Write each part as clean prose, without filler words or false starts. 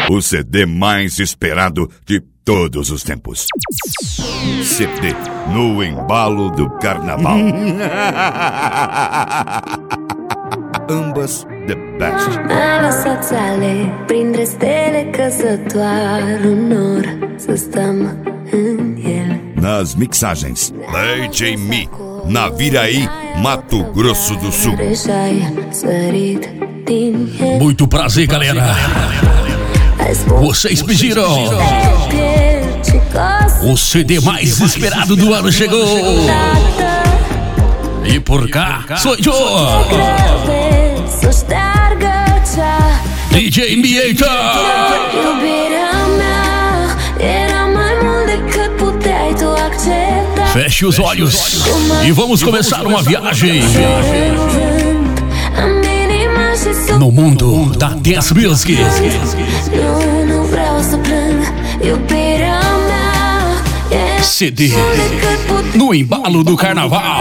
o CD mais esperado de todos os tempos. CD no embalo do carnaval. Ambas the best. Ai lăsat sale printre stele căzătoare, un nor să stăm în el. Nas mixagens, DJ Mi, Naviraí, Mato Grosso do Sul. Muito prazer, galera. Vocês pediram. O CD mais esperado do ano chegou. E por cá, sou eu, DJ Mieta. Feche os olhos e vamos começar uma viagem no mundo da Dance Music. CD no embalo do carnaval.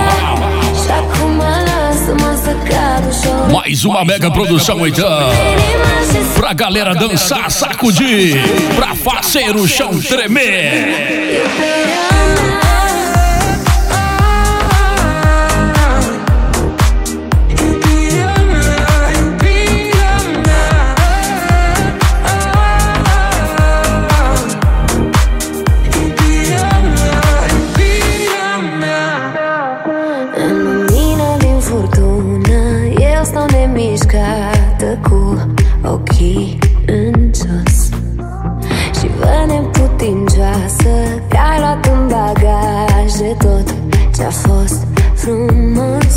Mais uma mega produção então, pra galera dançar, sacudir, pra fazer o chão tremer. Cu ochii în jos și vă neputincioasă că ai luat în bagaj de tot ce-a fost frumos.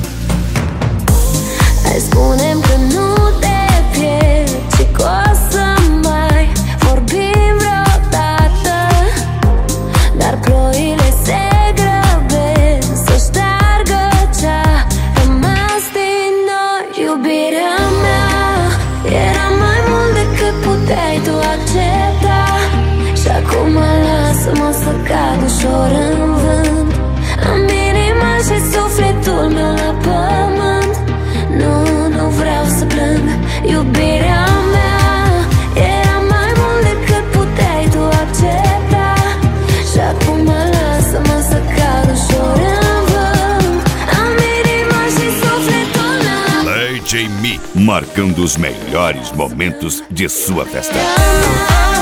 Hai spune-mi că nu te pierd și că o să mai vorbim vreodată, dar ploile se grăbesc să șteargă ce-a rămas din noi. Iubirea mea era mai mult decât puteai tu accepta, și acum lasă-mă să cad ușor în vânt. Am inima și sufletul meu la pământ. Nu vreau să plâng. Iubirea mea era mai mult decât puteai tu accepta, și acum lasă-mă să cad ușor în vânt. Am inima și sufletul meu la DJ Mi, marcando os melhores momentos de sua festa.